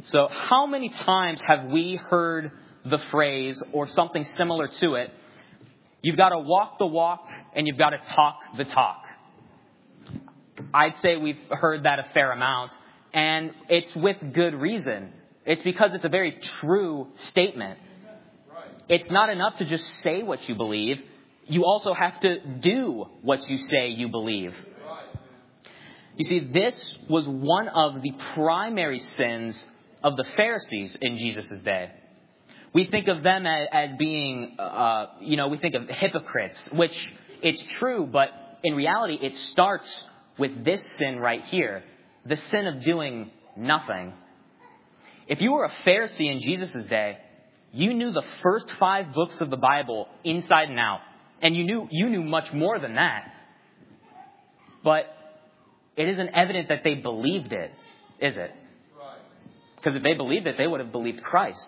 So how many times have we heard the phrase or something similar to it? You've got to walk the walk and you've got to talk the talk. I'd say we've heard that a fair amount, and it's with good reason. It's because it's a very true statement. It's not enough to just say what you believe. You also have to do what you say you believe. You see, this was one of the primary sins of the Pharisees in Jesus' day. We think of them as being, we think of hypocrites, which it's true, but in reality, it starts with this sin right here, the sin of doing nothing. If you were a Pharisee in Jesus' day, you knew the first 5 books of the Bible inside and out, and you knew much more than that. But it isn't evident that they believed it, is it? Because if they believed it, they would have believed Christ.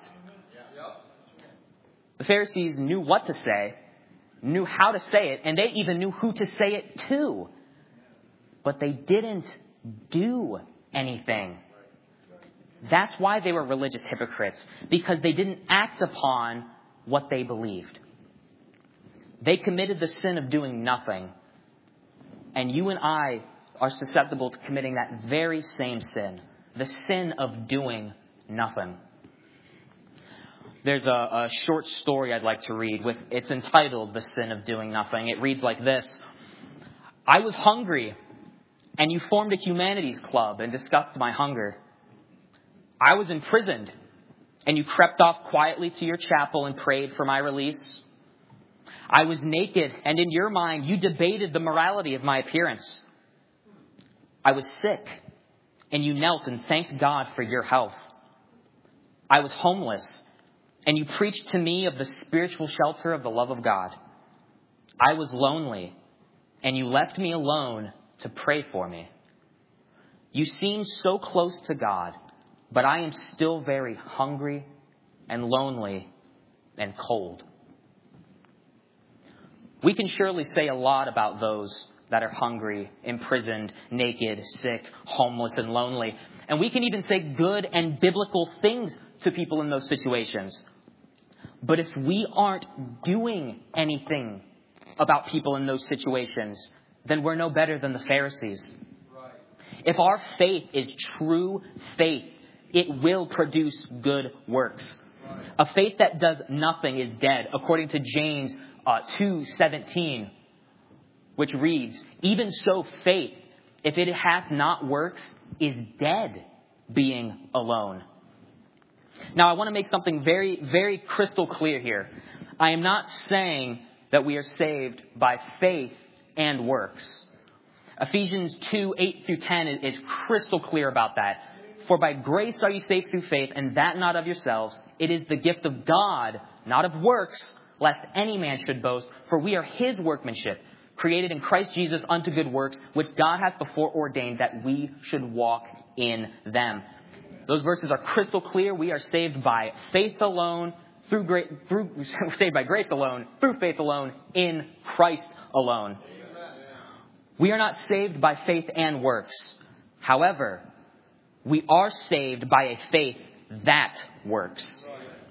The Pharisees knew what to say, knew how to say it, and they even knew who to say it to. But they didn't do anything. That's why they were religious hypocrites, because they didn't act upon what they believed. They committed the sin of doing nothing. And you and I are susceptible to committing that very same sin, the sin of doing nothing. There's a short story I'd like to read. It's entitled The Sin of Doing Nothing. It reads like this. I was hungry, and you formed a humanities club and discussed my hunger. I was imprisoned, and you crept off quietly to your chapel and prayed for my release. I was naked, and in your mind, you debated the morality of my appearance. I was sick, and you knelt and thanked God for your health. I was homeless, and you preached to me of the spiritual shelter of the love of God. I was lonely, and you left me alone to pray for me. You seem so close to God, but I am still very hungry and lonely and cold. We can surely say a lot about those that are hungry, imprisoned, naked, sick, homeless, and lonely. And we can even say good and biblical things to people in those situations. But if we aren't doing anything about people in those situations, then we're no better than the Pharisees. Right. If our faith is true faith, it will produce good works. Right. A faith that does nothing is dead, according to James 2:17, which reads, even so faith, if it hath not works, is dead, being alone. Now, I want to make something very, very crystal clear here. I am not saying that we are saved by faith and works. Ephesians 2:8-10 is crystal clear about that. For by grace are you saved through faith, and that not of yourselves. It is the gift of God, not of works, lest any man should boast. For we are his workmanship, created in Christ Jesus unto good works, which God hath before ordained that we should walk in them. Those verses are crystal clear. We are saved by faith alone, saved by grace alone, through faith alone, in Christ alone. We are not saved by faith and works. However, we are saved by a faith that works.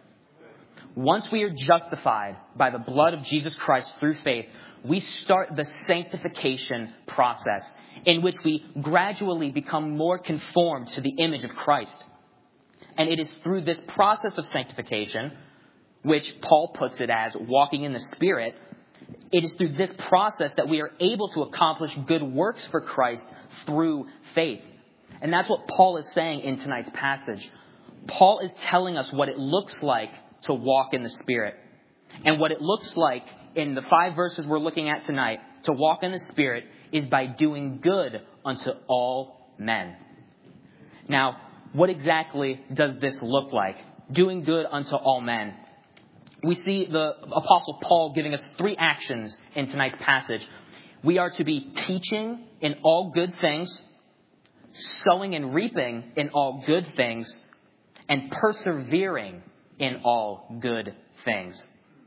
Once we are justified by the blood of Jesus Christ through faith, we start the sanctification process in which we gradually become more conformed to the image of Christ. And it is through this process of sanctification, which Paul puts it as walking in the Spirit, it is through this process that we are able to accomplish good works for Christ through faith. And that's what Paul is saying in tonight's passage. Paul is telling us what it looks like to walk in the Spirit. And what it looks like in the 5 verses we're looking at tonight, to walk in the Spirit, is by doing good unto all men. Now, what exactly does this look like? Doing good unto all men. We see the Apostle Paul giving us 3 actions in tonight's passage. We are to be teaching in all good things, sowing and reaping in all good things, and persevering in all good things.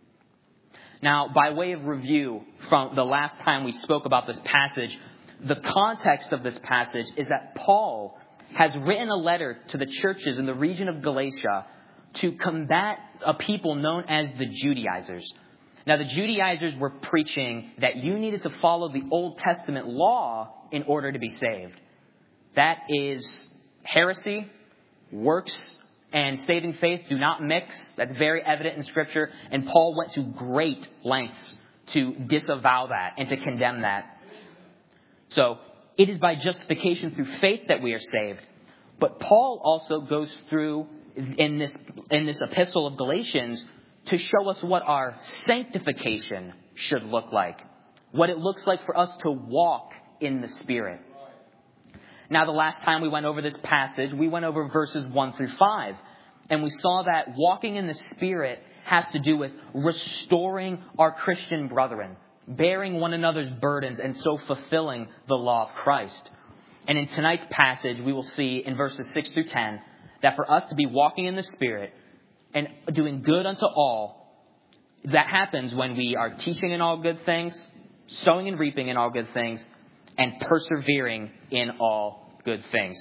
Now, by way of review from the last time we spoke about this passage, the context of this passage is that Paul has written a letter to the churches in the region of Galatia to combat a people known as the Judaizers. Now, the Judaizers were preaching that you needed to follow the Old Testament law in order to be saved. That is heresy. Works and saving faith do not mix. That's very evident in Scripture. And Paul went to great lengths to disavow that and to condemn that. So, it is by justification through faith that we are saved. But Paul also goes through in this epistle of Galatians to show us what our sanctification should look like. What it looks like for us to walk in the Spirit. Now, the last time we went over this passage, we went over verses 1 through 5. And we saw that walking in the Spirit has to do with restoring our Christian brethren, bearing one another's burdens, and so fulfilling the law of Christ. And in tonight's passage, we will see in verses 6 through 10 that for us to be walking in the Spirit and doing good unto all, that happens when we are teaching in all good things, sowing and reaping in all good things, and persevering in all good things.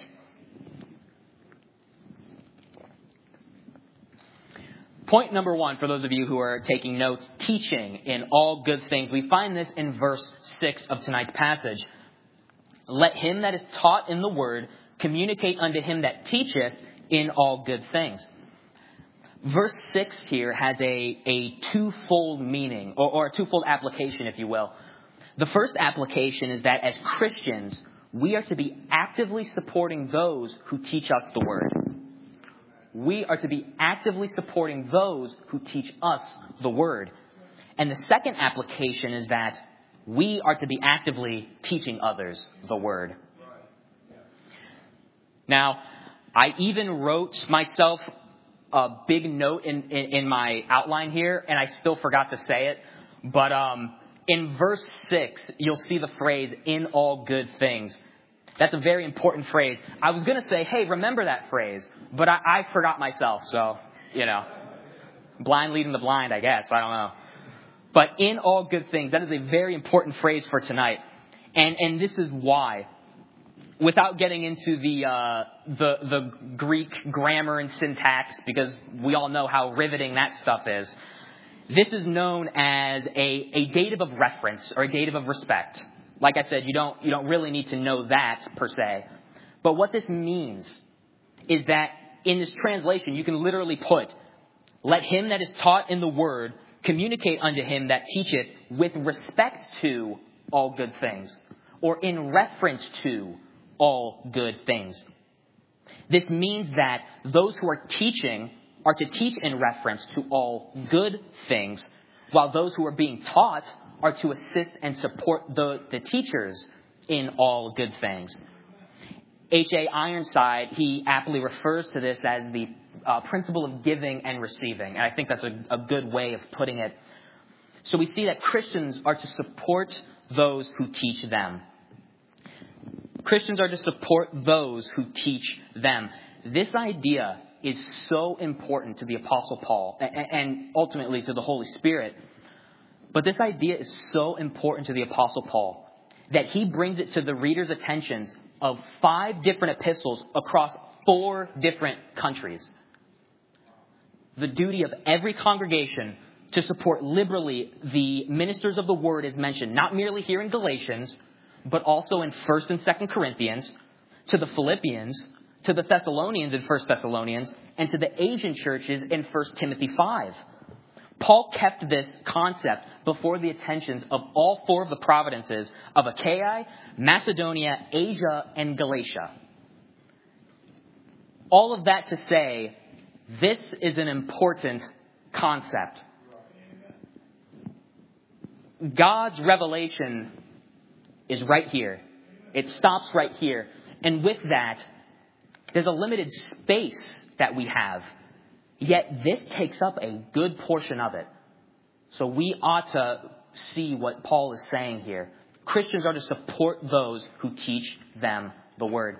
Point number 1, for those of you who are taking notes, teaching in all good things. We find this in verse 6 of tonight's passage. Let him that is taught in the word communicate unto him that teacheth in all good things. Verse 6 here has a twofold meaning, or a twofold application, if you will. The first application is that as Christians, we are to be actively supporting those who teach us the word. We are to be actively supporting those who teach us the word. And the second application is that we are to be actively teaching others the word. Now, I even wrote myself a big note in my outline here, and I still forgot to say it. But in verse 6, you'll see the phrase, in all good things. That's a very important phrase. I was going to say, hey, remember that phrase, but I forgot myself. So, blind leading the blind, I guess. I don't know. But in all good things, that is a very important phrase for tonight. And this is why. Without getting into the Greek grammar and syntax, because we all know how riveting that stuff is, this is known as a dative of reference or a dative of respect. Like I said, you don't really need to know that per se. But what this means is that in this translation, you can literally put, let him that is taught in the word communicate unto him that teacheth with respect to all good things, or in reference to all good things. This means that those who are teaching are to teach in reference to all good things, while those who are being taught are to assist and support the teachers in all good things. H.A. Ironside, he aptly refers to this as the principle of giving and receiving. And I think that's a good way of putting it. So we see that Christians are to support those who teach them. Christians are to support those who teach them. This idea is so important to the Apostle Paul and ultimately to the Holy Spirit. But this idea is so important to the Apostle Paul that he brings it to the reader's attentions of 5 different epistles across 4 different countries. The duty of every congregation to support liberally the ministers of the word is mentioned, not merely here in Galatians, but also in 1st and 2nd Corinthians, to the Philippians, to the Thessalonians in 1 Thessalonians, and to the Asian churches in 1 Timothy 5. Paul kept this concept before the attentions of all 4 of the providences of Achaia, Macedonia, Asia, and Galatia. All of that to say, this is an important concept. God's revelation is right here. It stops right here. And with that, there's a limited space that we have. Yet this takes up a good portion of it. So we ought to see what Paul is saying here. Christians are to support those who teach them the word.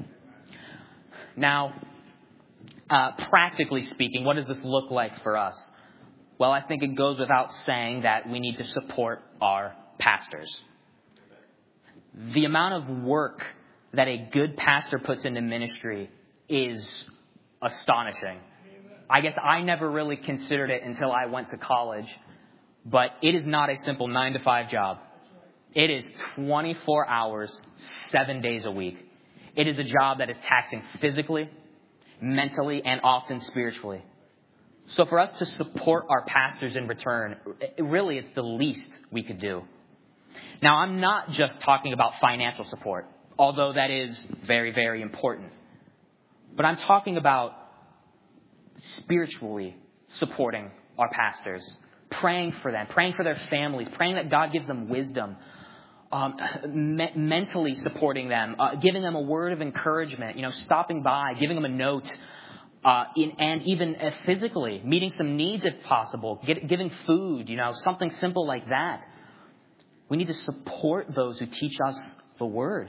Now, practically speaking, what does this look like for us? Well, I think it goes without saying that we need to support our pastors. The amount of work that a good pastor puts into ministry is astonishing. I guess I never really considered it until I went to college, but it is not a simple 9-to-5 job. It is 24 hours, 7 days a week. It is a job that is taxing physically, mentally, and often spiritually. So for us to support our pastors in return, really it's the least we could do. Now, I'm not just talking about financial support, although that is very, very important. But I'm talking about spiritually supporting our pastors, praying for them, praying for their families, praying that God gives them wisdom, mentally supporting them, giving them a word of encouragement, stopping by, giving them a note, and even physically meeting some needs if possible, giving food, something simple like that. We need to support those who teach us the word.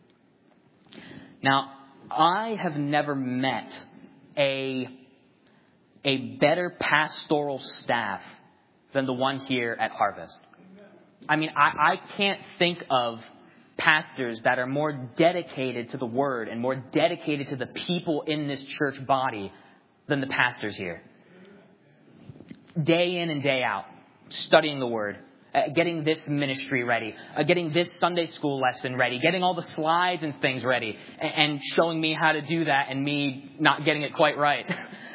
Now, I have never met a better pastoral staff than the one here at Harvest. I mean, I can't think of pastors that are more dedicated to the word and more dedicated to the people in this church body than the pastors here. Day in and day out, studying the word, getting this ministry ready, getting this Sunday school lesson ready, getting all the slides and things ready, and showing me how to do that and me not getting it quite right.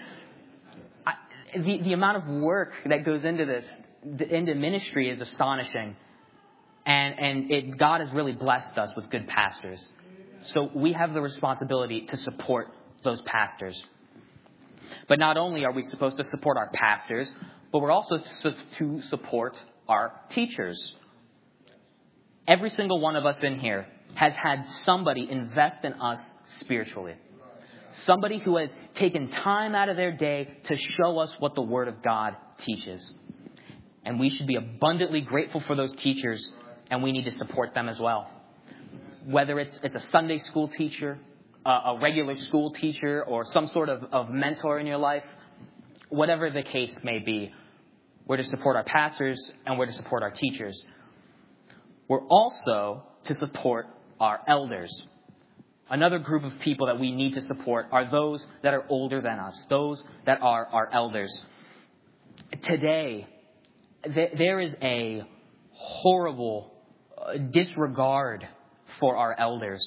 The amount of work that goes into this, into ministry, is astonishing. And God has really blessed us with good pastors. So we have the responsibility to support those pastors. But not only are we supposed to support our pastors, but we're also to support our teachers. Every single one of us in here has had somebody invest in us spiritually. Somebody who has taken time out of their day to show us what the Word of God teaches. And we should be abundantly grateful for those teachers, and we need to support them as well. Whether it's a Sunday school teacher, a regular school teacher, or some sort of mentor in your life, whatever the case may be, we're to support our pastors and we're to support our teachers. We're also to support our elders. Another group of people that we need to support are those that are older than us, those that are our elders. Today, there is a horrible disregard for our elders.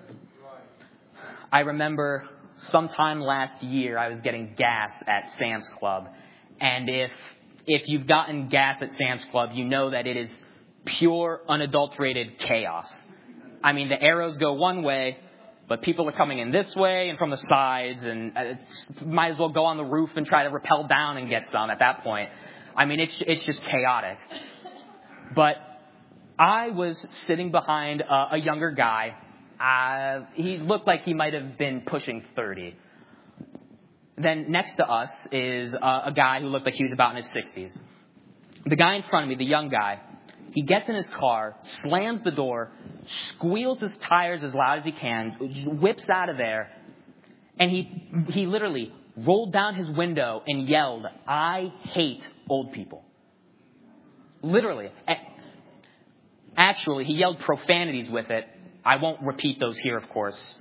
I remember sometime last year I was getting gas at Sam's Club. And if you've gotten gas at Sam's Club, you know that it is pure, unadulterated chaos. I mean, the arrows go one way, but people are coming in this way and from the sides, and might as well go on the roof and try to rappel down and get some at that point. I mean, it's just chaotic. But I was sitting behind a younger guy. He looked like he might have been pushing 30. Then next to us is a guy who looked like he was about in his 60s. The guy in front of me, the young guy, he gets in his car, slams the door, squeals his tires as loud as he can, whips out of there, and he literally rolled down his window and yelled, "I hate old people." Literally. Actually, he yelled profanities with it. I won't repeat those here, of course.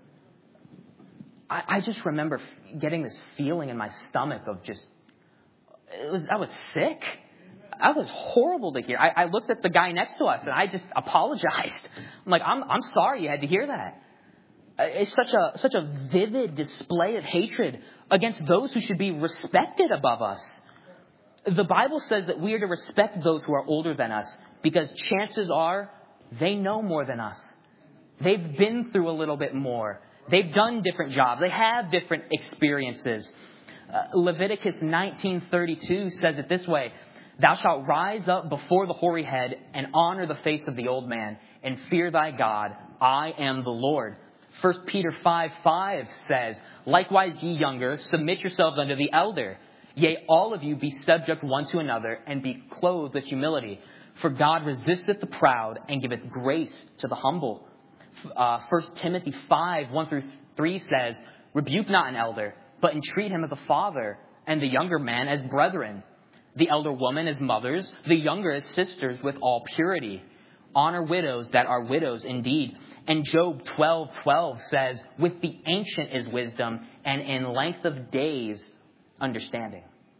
I just remember getting this feeling in my stomach of I was sick. I was horrible to hear. I looked at the guy next to us and I just apologized. I'm like, I'm sorry you had to hear that. It's such a vivid display of hatred against those who should be respected above us. The Bible says that we are to respect those who are older than us because chances are they know more than us. They've been through a little bit more. They've done different jobs. They have different experiences. Leviticus 19:32 says it this way: "Thou shalt rise up before the hoary head and honor the face of the old man and fear thy God. I am the Lord." 1 Peter 5:5 says, "Likewise ye younger, submit yourselves unto the elder. Yea, all of you be subject one to another and be clothed with humility. For God resisteth the proud and giveth grace to the humble." 1 Timothy 5:1-3 says, "Rebuke not an elder, but entreat him as a father, and the younger man as brethren. The elder woman as mothers, the younger as sisters with all purity. Honor widows that are widows indeed, And Job 12:12 says, with the ancient is wisdom, and in length of days, understanding.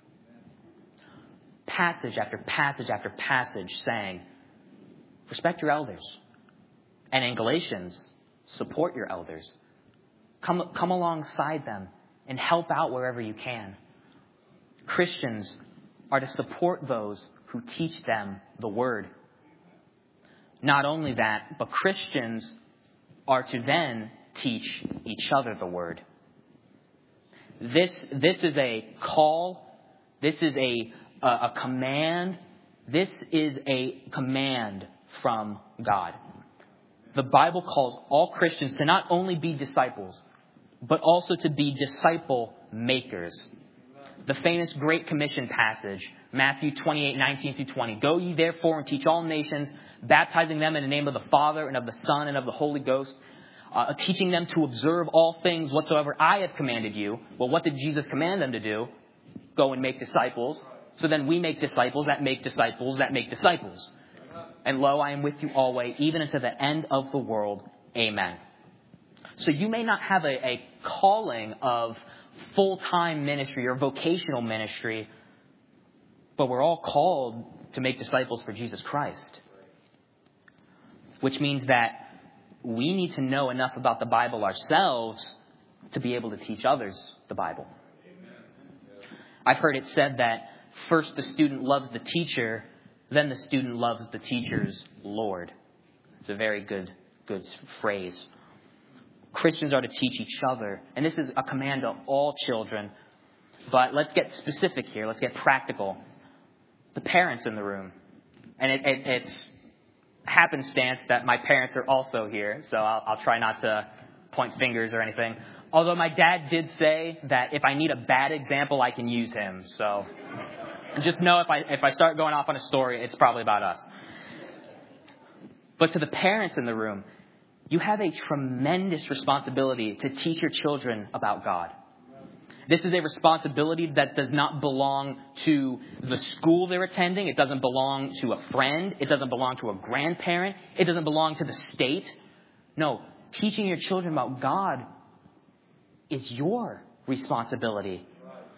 Passage after passage after passage saying, respect your elders. And in Galatians, support your elders. Come alongside them and help out wherever you can. Christians are to support those who teach them the word. Not only that, but Christians are to then teach each other the word. This is a call. This is a command. This is a command from God. The Bible calls all Christians to not only be disciples, but also to be disciple makers. The famous Great Commission passage, Matthew 28:19-20. Go ye therefore and teach all nations, baptizing them in the name of the Father and of the Son and of the Holy Ghost, teaching them to observe all things whatsoever I have commanded you. Well, what did Jesus command them to do? Go and make disciples. So then we make disciples that make disciples that make disciples. And lo, I am with you always, even unto the end of the world. Amen. So you may not have a calling of full-time ministry or vocational ministry, but we're all called to make disciples for Jesus Christ. Which means that we need to know enough about the Bible ourselves to be able to teach others the Bible. I've heard it said that first the student loves the teacher, then the student loves the teacher's Lord. It's a very good phrase. Christians are to teach each other. And this is a command to all children. But let's get specific here. Let's get practical. The parents in the room. And it's happenstance that my parents are also here. So I'll try not to point fingers or anything. Although my dad did say that if I need a bad example, I can use him. So just know if I start going off on a story, it's probably about us. But to the parents in the room, you have a tremendous responsibility to teach your children about God. This is a responsibility that does not belong to the school they're attending. It doesn't belong to a friend. It doesn't belong to a grandparent. It doesn't belong to the state. No, teaching your children about God is your responsibility.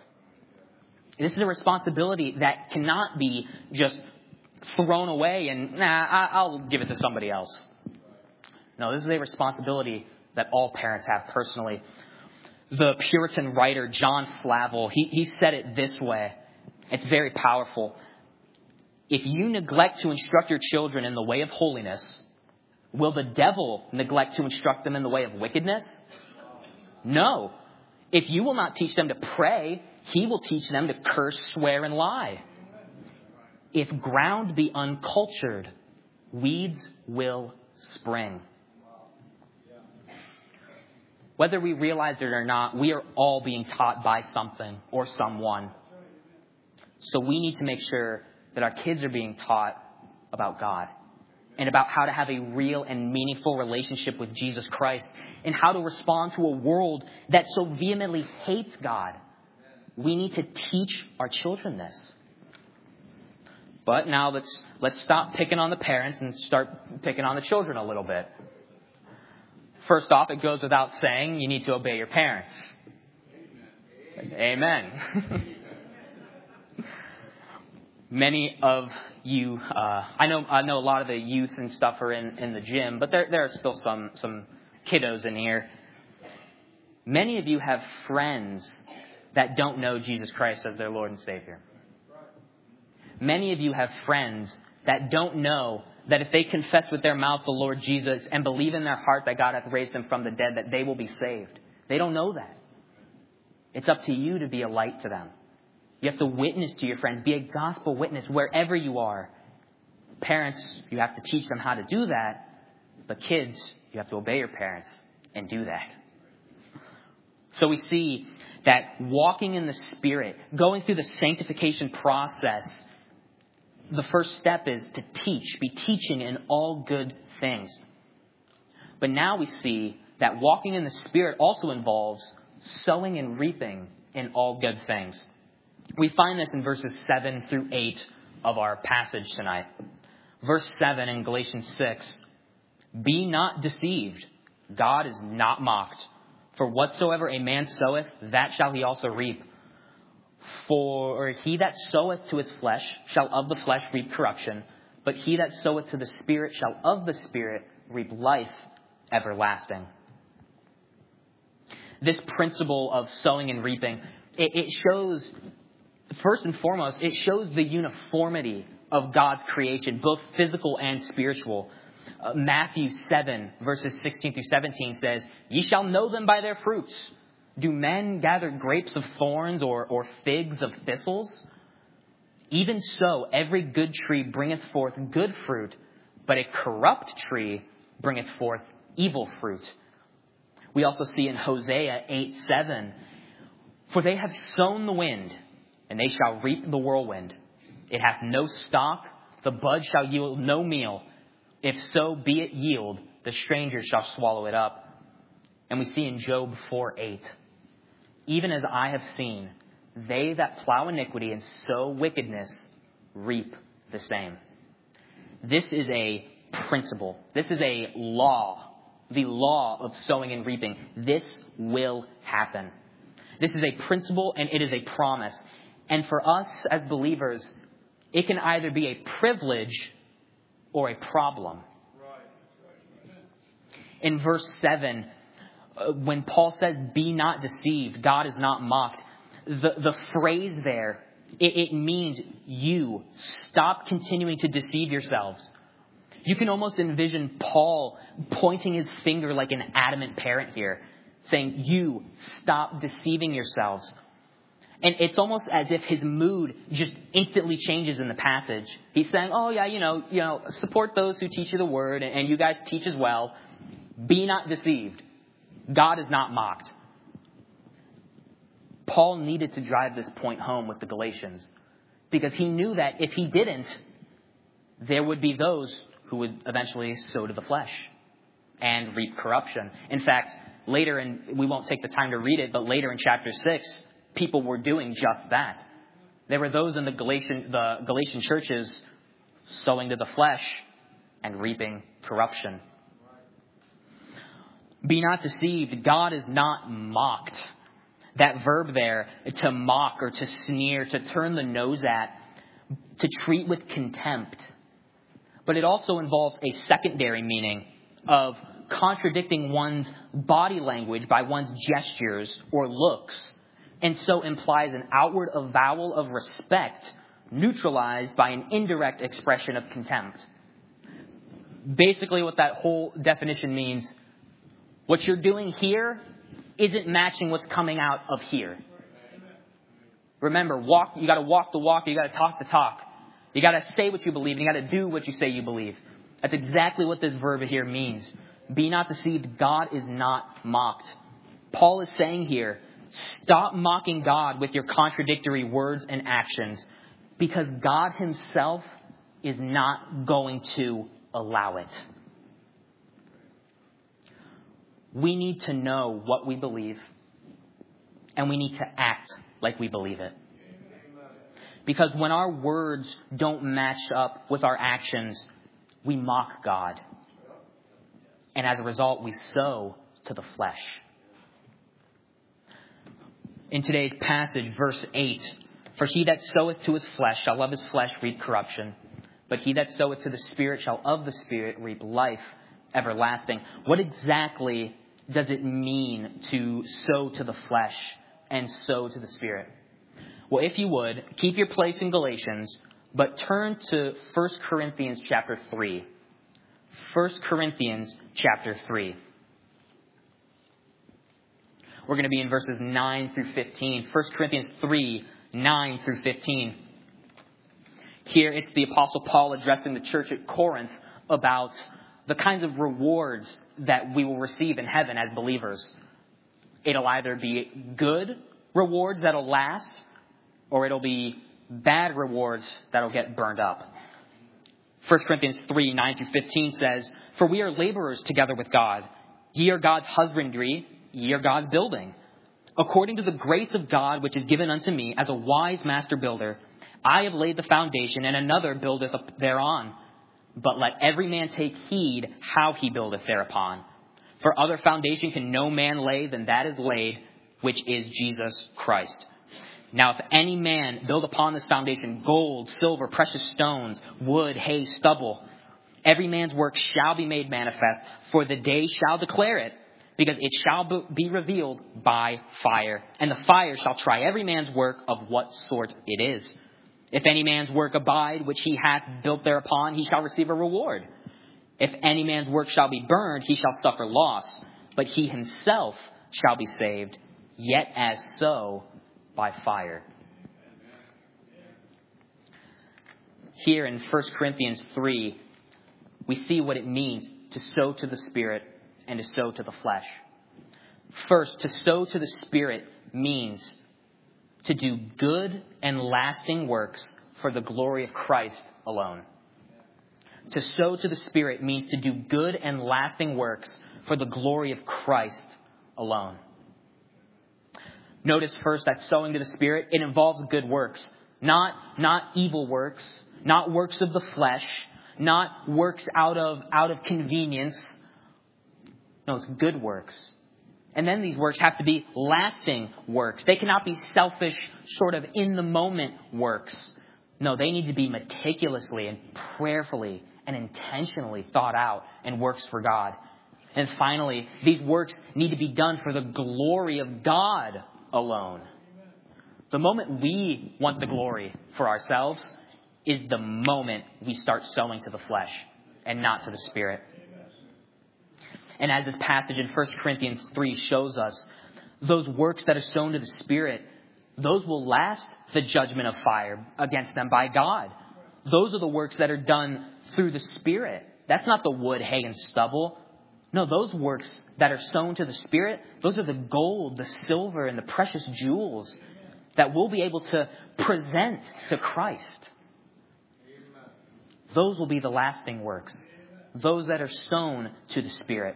This is a responsibility that cannot be just thrown away and, I'll give it to somebody else. No, this is a responsibility that all parents have personally. The Puritan writer John Flavel, he said it this way. It's very powerful. If you neglect to instruct your children in the way of holiness, will the devil neglect to instruct them in the way of wickedness? No. If you will not teach them to pray, he will teach them to curse, swear, and lie. If ground be uncultured, weeds will spring. Whether we realize it or not, we are all being taught by something or someone. So we need to make sure that our kids are being taught about God and about how to have a real and meaningful relationship with Jesus Christ and how to respond to a world that so vehemently hates God. We need to teach our children this. But now let's stop picking on the parents and start picking on the children a little bit. First off, it goes without saying, you need to obey your parents. Amen. Many of you, I know a lot of the youth and stuff are in the gym, but there are still some kiddos in here. Many of you have friends that don't know Jesus Christ as their Lord and Savior. Many of you have friends that don't know that if they confess with their mouth the Lord Jesus and believe in their heart that God hath raised him from the dead, that they will be saved. They don't know that. It's up to you to be a light to them. You have to witness to your friends. Be a gospel witness wherever you are. Parents, you have to teach them how to do that. But kids, you have to obey your parents and do that. So we see that walking in the Spirit, going through the sanctification process, the first step is to teach, be teaching in all good things. But now we see that walking in the Spirit also involves sowing and reaping in all good things. We find this in verses 7 through 8 of our passage tonight. Verse 7 in Galatians 6 Be not deceived. God is not mocked. For whatsoever a man soweth, that shall he also reap. For he that soweth to his flesh shall of the flesh reap corruption, but he that soweth to the Spirit shall of the Spirit reap life everlasting. This principle of sowing and reaping, it shows, first and foremost, it shows the uniformity of God's creation, both physical and spiritual. Matthew 7, verses 16 through 17 says, "Ye shall know them by their fruits. Do men gather grapes of thorns or figs of thistles? Even so, every good tree bringeth forth good fruit, but a corrupt tree bringeth forth evil fruit." We also see in Hosea 8:7, "For they have sown the wind, and they shall reap the whirlwind. It hath no stalk, the bud shall yield no meal. If so be it yield, the stranger shall swallow it up." And we see in Job 4:8, "Even as I have seen, they that plow iniquity and sow wickedness reap the same." This is a principle. This is a law. The law of sowing and reaping. This will happen. This is a principle and it is a promise. And for us as believers, it can either be a privilege or a problem. In verse 7, when Paul says, "Be not deceived, God is not mocked," the phrase there, it means you stop continuing to deceive yourselves. You can almost envision Paul pointing his finger like an adamant parent here, saying, "You stop deceiving yourselves." And it's almost as if his mood just instantly changes in the passage. He's saying, "Oh yeah, you know, support those who teach you the word, and you guys teach as well. Be not deceived. God is not mocked." Paul needed to drive this point home with the Galatians because he knew that if he didn't, there would be those who would eventually sow to the flesh and reap corruption. In fact, later, and we won't take the time to read it, but later in chapter 6, people were doing just that. There were those in the Galatian churches sowing to the flesh and reaping corruption. Be not deceived. God is not mocked. That verb there, to mock or to sneer, to turn the nose at, to treat with contempt. But it also involves a secondary meaning of contradicting one's body language by one's gestures or looks, and so implies an outward avowal of respect neutralized by an indirect expression of contempt. Basically, what that whole definition means, what you're doing here isn't matching what's coming out of here. Remember, you got to walk the walk, you got to talk the talk. You got to say what you believe, and you got to do what you say you believe. That's exactly what this verb here means. Be not deceived. God is not mocked. Paul is saying here, stop mocking God with your contradictory words and actions, because God himself is not going to allow it. We need to know what we believe, and we need to act like we believe it. Because when our words don't match up with our actions, we mock God. And as a result, we sow to the flesh. In today's passage, verse 8, "For he that soweth to his flesh shall of his flesh reap corruption, but he that soweth to the Spirit shall of the Spirit reap life everlasting." What exactly does it mean to sow to the flesh and sow to the Spirit? Well, if you would, keep your place in Galatians, but turn to 1 Corinthians chapter 3. 1 Corinthians chapter 3. We're going to be in verses 9 through 15. 1 Corinthians 3, 9 through 15. Here it's the Apostle Paul addressing the church at Corinth about the kinds of rewards that we will receive in heaven as believers. It'll either be good rewards that'll last, or it'll be bad rewards that'll get burned up. 1 Corinthians 3, 9 through 15 says, "For we are laborers together with God. Ye are God's husbandry, ye are God's building. According to the grace of God which is given unto me as a wise master builder, I have laid the foundation, and another buildeth up thereon. But let every man take heed how he buildeth thereupon. For other foundation can no man lay than that is laid, which is Jesus Christ. Now if any man build upon this foundation gold, silver, precious stones, wood, hay, stubble, every man's work shall be made manifest, for the day shall declare it, because it shall be revealed by fire. And the fire shall try every man's work of what sort it is. If any man's work abide, which he hath built thereupon, he shall receive a reward. If any man's work shall be burned, he shall suffer loss, but he himself shall be saved, yet as so by fire. Here in 1 Corinthians 3, we see what it means to sow to the Spirit and to sow to the flesh. First, to sow to the Spirit means to do good and lasting works for the glory of Christ alone. To sow to the Spirit means to do good and lasting works for the glory of Christ alone. Notice first that sowing to the Spirit, it involves good works, not evil works, not works of the flesh, not works out of convenience. No, it's good works. And then these works have to be lasting works. They cannot be selfish, sort of in the moment works. No, they need to be meticulously and prayerfully and intentionally thought out and works for God. And finally, these works need to be done for the glory of God alone. The moment we want the glory for ourselves is the moment we start sowing to the flesh and not to the Spirit. And as this passage in 1 Corinthians 3 shows us, those works that are sown to the Spirit, those will last the judgment of fire against them by God. Those are the works that are done through the Spirit. That's not the wood, hay, and stubble. No, those works that are sown to the Spirit, those are the gold, the silver, and the precious jewels that we'll be able to present to Christ. Those will be the lasting works. Those that are sown to the Spirit.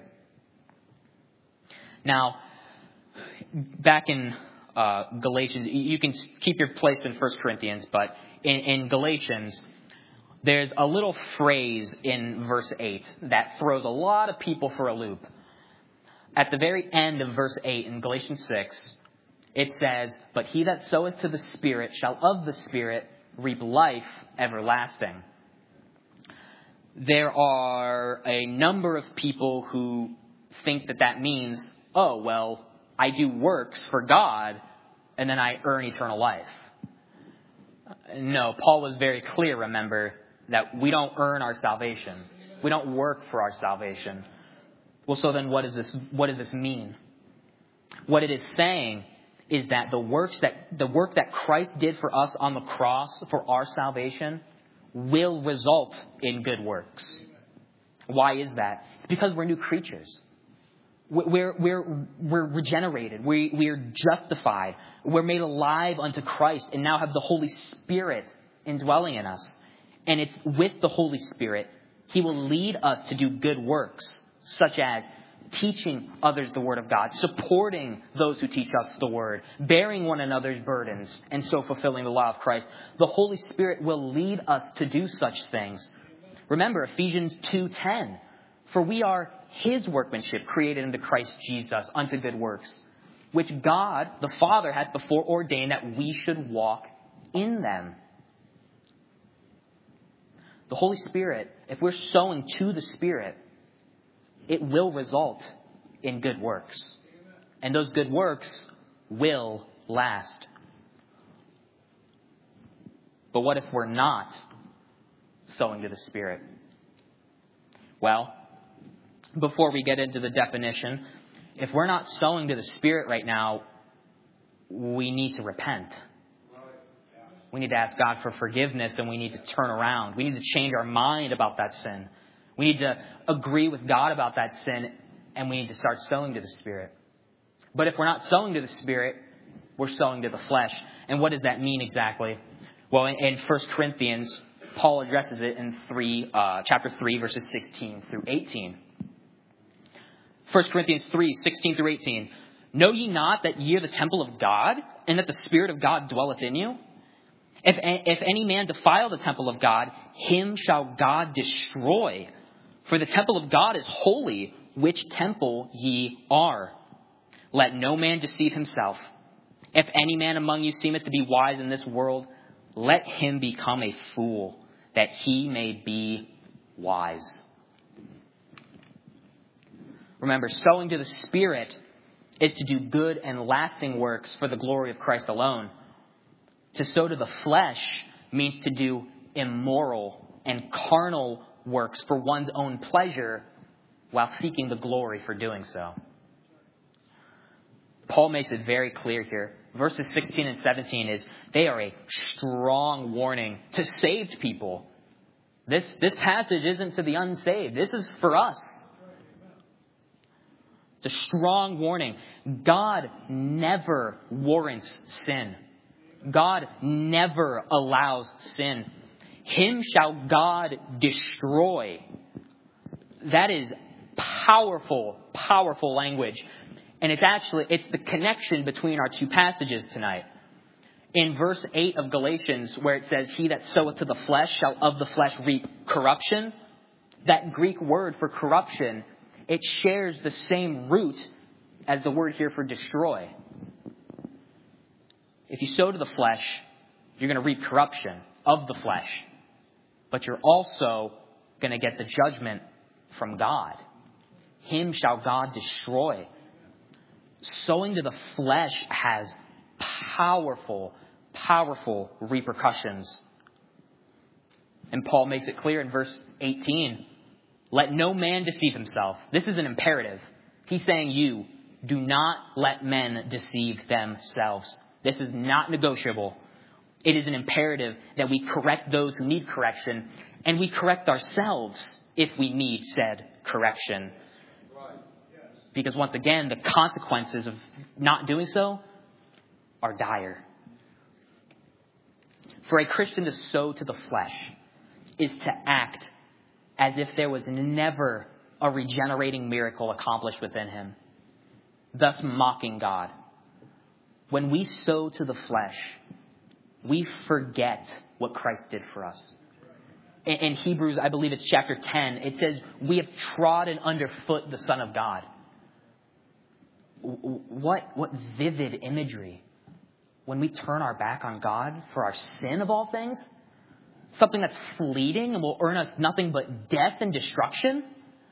Now, back in Galatians, you can keep your place in 1 Corinthians, but in Galatians, there's a little phrase in verse 8 that throws a lot of people for a loop. At the very end of verse 8 in Galatians 6, it says, "But he that soweth to the Spirit shall of the Spirit reap life everlasting." There are a number of people who think that means, oh, well, I do works for God and then I earn eternal life. No, Paul was very clear, remember, that we don't earn our salvation. We don't work for our salvation. Well, so then what does this mean? What it is saying is that the work that Christ did for us on the cross for our salvation will result in good works. Why is that? It's because we're new creatures. We're regenerated. We are justified. We're made alive unto Christ and now have the Holy Spirit indwelling in us. And it's with the Holy Spirit, He will lead us to do good works, such as teaching others the Word of God, supporting those who teach us the Word, bearing one another's burdens, and so fulfilling the law of Christ. The Holy Spirit will lead us to do such things. Remember Ephesians 2:10, "For we are His workmanship, created unto Christ Jesus, unto good works, which God the Father hath before ordained that we should walk in them." The Holy Spirit, if we're sowing to the Spirit, it will result in good works. And those good works will last. But what if we're not sowing to the Spirit? Well, before we get into the definition, if we're not sowing to the Spirit right now, we need to repent. We need to ask God for forgiveness, and we need to turn around. We need to change our mind about that sin. We need to agree with God about that sin, and we need to start sowing to the Spirit. But if we're not sowing to the Spirit, we're sowing to the flesh. And what does that mean exactly? Well, in 1 Corinthians, Paul addresses it in chapter 3, verses 16 through 18. 1 Corinthians 3, 16 through 18. "Know ye not that ye are the temple of God, and that the Spirit of God dwelleth in you? If any man defile the temple of God, him shall God destroy. For the temple of God is holy, which temple ye are. Let no man deceive himself. If any man among you seemeth to be wise in this world, let him become a fool, that he may be wise. Remember, sowing to the Spirit is to do good and lasting works for the glory of Christ alone. To sow to the flesh means to do immoral and carnal works for one's own pleasure while seeking the glory for doing so. Paul makes it very clear here. Verses 16 and 17 they are a strong warning to saved people. This passage isn't to the unsaved. This is for us. It's a strong warning. God never warrants sin. God never allows sin. Him shall God destroy. That is powerful, powerful language. And it's the connection between our two passages tonight. In verse 8 of Galatians, where it says, he that soweth to the flesh shall of the flesh reap corruption. That Greek word for corruption, it shares the same root as the word here for destroy. If you sow to the flesh, you're going to reap corruption of the flesh. But you're also going to get the judgment from God. Him shall God destroy. Sowing to the flesh has powerful, powerful repercussions. And Paul makes it clear in verse 18. Let no man deceive himself. This is an imperative. He's saying do not let men deceive themselves. This is not negotiable. It is an imperative that we correct those who need correction, and we correct ourselves if we need said correction. Because once again, the consequences of not doing so are dire. For a Christian to sow to the flesh is to act as if there was never a regenerating miracle accomplished within him, thus mocking God. When we sow to the flesh, we forget what Christ did for us. In Hebrews, I believe it's chapter 10, it says, we have trodden underfoot the Son of God. What vivid imagery. When we turn our back on God for our sin of all things, something that's fleeting and will earn us nothing but death and destruction.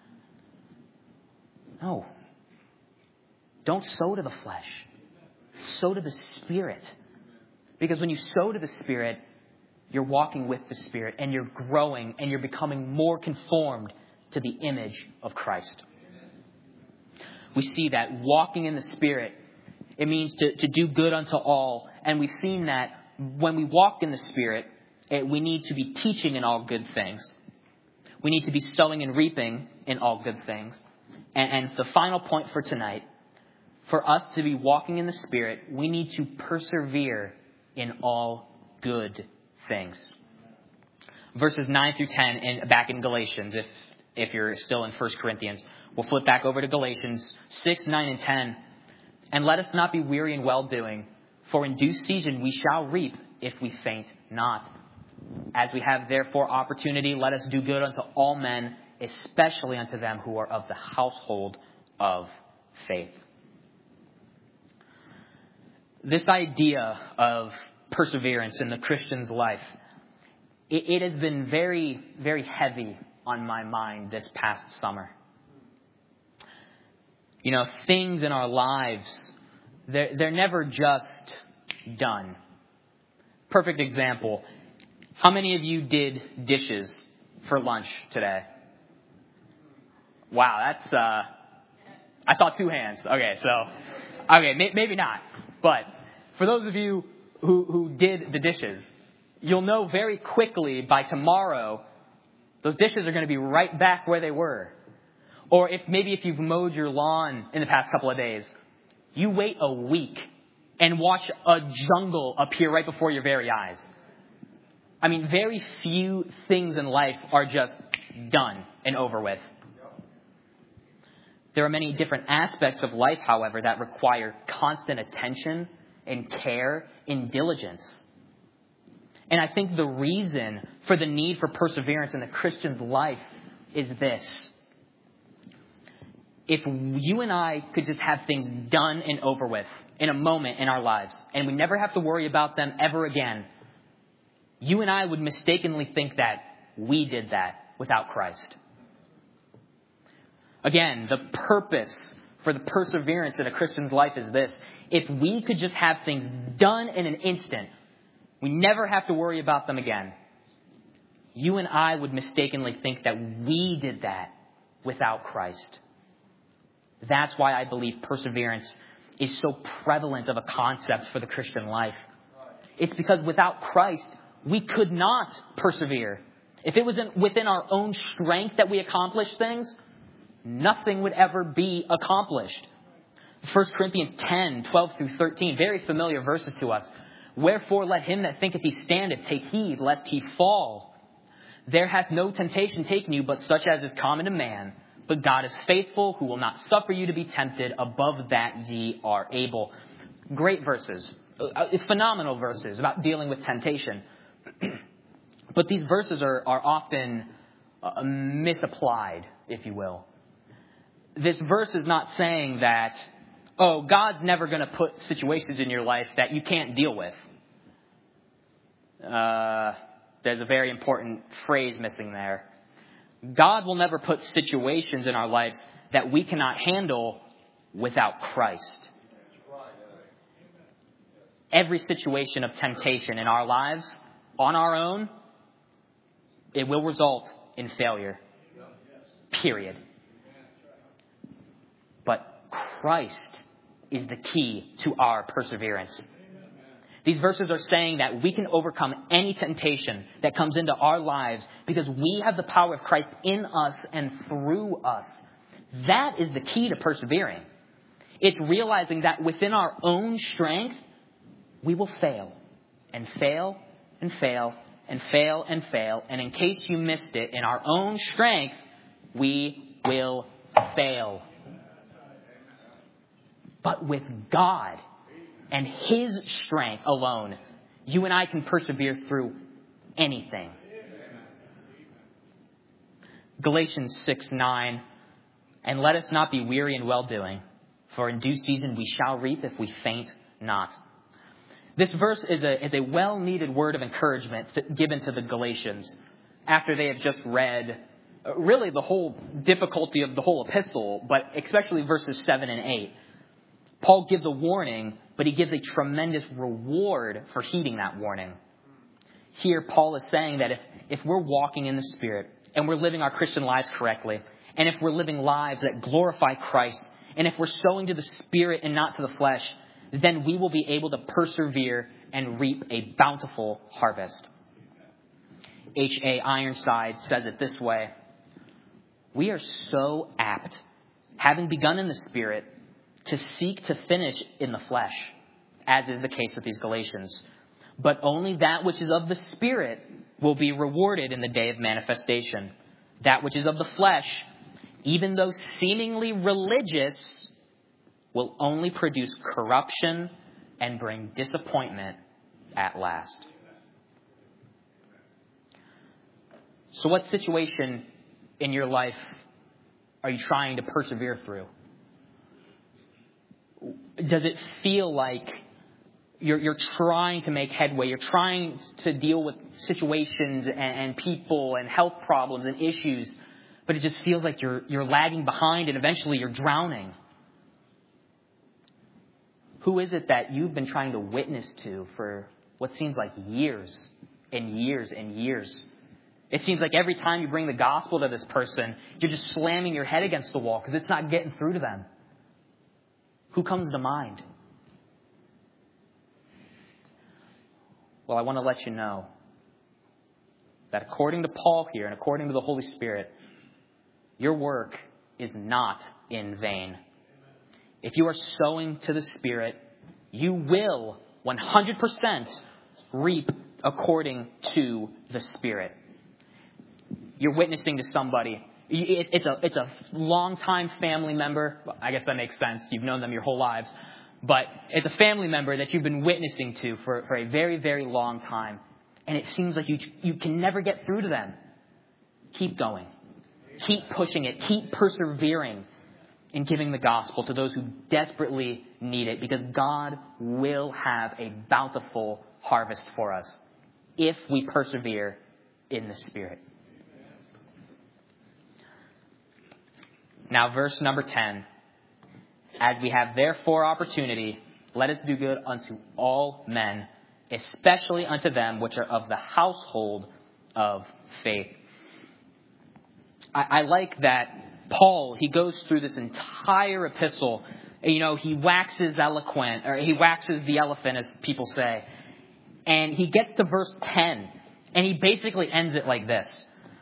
No. Don't sow to the flesh. Sow to the Spirit. Because when you sow to the Spirit, you're walking with the Spirit and you're growing and you're becoming more conformed to the image of Christ. We see that walking in the Spirit, it means to do good unto all. And we've seen that when we walk in the Spirit, we need to be teaching in all good things. We need to be sowing and reaping in all good things. And the final point for tonight, for us to be walking in the Spirit, we need to persevere in all good things. Verses 9 through 10, and back in Galatians, if you're still in 1 Corinthians. We'll flip back over to Galatians 6, 9, and 10. And let us not be weary in well-doing, for in due season we shall reap if we faint not. As we have therefore opportunity, let us do good unto all men, especially unto them who are of the household of faith. This idea of perseverance in the Christian's life, it has been very, very heavy on my mind this past summer. You know, things in our lives, they're never just done. Perfect example. How many of you did dishes for lunch today? Wow, that's, I saw 2 hands. Okay, maybe not. But for those of you who did the dishes, you'll know very quickly by tomorrow, those dishes are going to be right back where they were. Or if you've mowed your lawn in the past couple of days, you wait a week and watch a jungle appear right before your very eyes. I mean, very few things in life are just done and over with. There are many different aspects of life, however, that require constant attention and care and diligence. And I think the reason for the need for perseverance in the Christian's life is this. If you and I could just have things done and over with in a moment in our lives, and we never have to worry about them ever again, you and I would mistakenly think that we did that without Christ. Again, the purpose for the perseverance in a Christian's life is this. If we could just have things done in an instant, we never have to worry about them again, you and I would mistakenly think that we did that without Christ. That's why I believe perseverance is so prevalent of a concept for the Christian life. It's because without Christ, we could not persevere. If it was within our own strength that we accomplish things, nothing would ever be accomplished. 1 Corinthians 10, 12 through 13, very familiar verses to us. Wherefore let him that thinketh he standeth take heed lest he fall. There hath no temptation taken you but such as is common to man. But God is faithful, who will not suffer you to be tempted above that ye are able. Great verses, phenomenal verses about dealing with temptation. But these verses are often misapplied, if you will. This verse is not saying that, oh, God's never going to put situations in your life that you can't deal with. There's a very important phrase missing there. God will never put situations in our lives that we cannot handle without Christ. Every situation of temptation in our lives, on our own, it will result in failure. Period. But Christ is the key to our perseverance. These verses are saying that we can overcome any temptation that comes into our lives because we have the power of Christ in us and through us. That is the key to persevering. It's realizing that within our own strength, we will fail and fail and fail and fail and fail. And in case you missed it, in our own strength, we will fail. But with God and His strength alone, you and I can persevere through anything. Galatians 6:9, and let us not be weary in well-doing, for in due season we shall reap if we faint not. This verse is a well-needed word of encouragement given to the Galatians after they have just read really the whole difficulty of the whole epistle, but especially verses 7 and 8. Paul gives a warning, but he gives a tremendous reward for heeding that warning. Here, Paul is saying that if we're walking in the Spirit and we're living our Christian lives correctly, and if we're living lives that glorify Christ, and if we're sowing to the Spirit and not to the flesh, then we will be able to persevere and reap a bountiful harvest. H.A. Ironside says it this way: we are so apt, having begun in the Spirit, to seek to finish in the flesh, as is the case with these Galatians. But only that which is of the Spirit will be rewarded in the day of manifestation. That which is of the flesh, even though seemingly religious, will only produce corruption and bring disappointment at last. So what situation in your life are you trying to persevere through? Does it feel like you're trying to make headway? You're trying to deal with situations and people and health problems and issues, but it just feels like you're lagging behind and eventually you're drowning. Who is it that you've been trying to witness to for what seems like years and years and years? It seems like every time you bring the gospel to this person, you're just slamming your head against the wall because it's not getting through to them. Who comes to mind? Well, I want to let you know that according to Paul here and according to the Holy Spirit, your work is not in vain. If you are sowing to the Spirit, you will 100% reap according to the Spirit. You're witnessing to somebody. It's a long-time family member. I guess that makes sense. You've known them your whole lives. But it's a family member that you've been witnessing to for a very, very long time. and it seems like you can never get through to them. Keep going. Keep pushing it. Keep persevering in giving the gospel to those who desperately need it, because God will have a bountiful harvest for us if we persevere in the Spirit. Now, verse number 10. As we have therefore opportunity, let us do good unto all men, especially unto them which are of the household of faith. I like that Paul, he goes through this entire epistle. He waxes eloquent, or he waxes the elephant, as people say. And he gets to verse 10, and he basically ends it like this.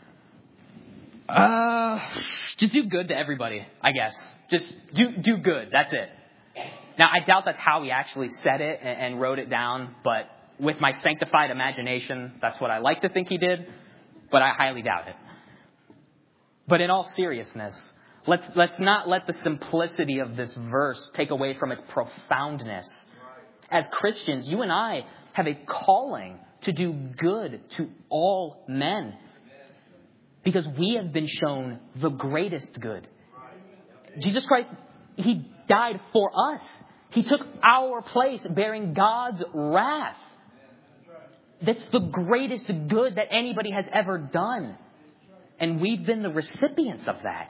Just do good to everybody, I guess. Just do good. That's it. Now, I doubt that's how he actually said it and wrote it down, but with my sanctified imagination, that's what I like to think he did, but I highly doubt it. But in all seriousness, let's not let the simplicity of this verse take away from its profoundness. As Christians, you and I have a calling to do good to all men, because we have been shown the greatest good. Jesus Christ, he died for us. He took our place, bearing God's wrath. That's the greatest good that anybody has ever done. And we've been the recipients of that.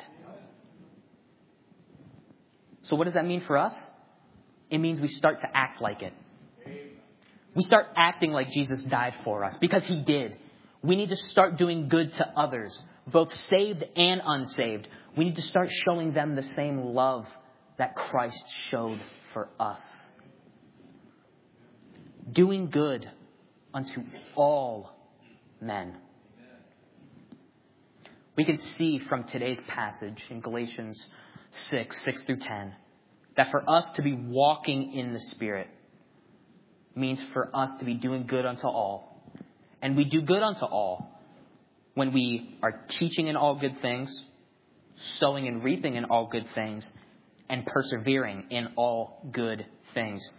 So what does that mean for us? It means we start to act like it. We start acting like Jesus died for us, because he did. We need to start doing good to others, both saved and unsaved. We need to start showing them the same love that Christ showed for us. Doing good unto all men. We can see from today's passage in Galatians 6 through 10, that for us to be walking in the Spirit means for us to be doing good unto all. And we do good unto all when we are teaching in all good things, sowing and reaping in all good things, and persevering in all good things.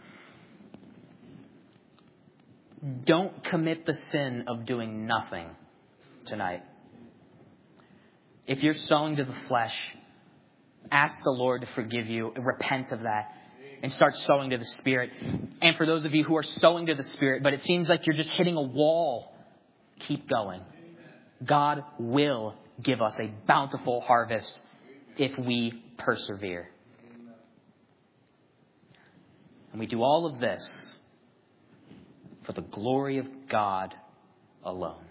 Don't commit the sin of doing nothing tonight. If you're sowing to the flesh, ask the Lord to forgive you, repent of that, and start sowing to the Spirit. And for those of you who are sowing to the Spirit, but it seems like you're just hitting a wall, keep going. God will give us a bountiful harvest if we persevere. And we do all of this for the glory of God alone.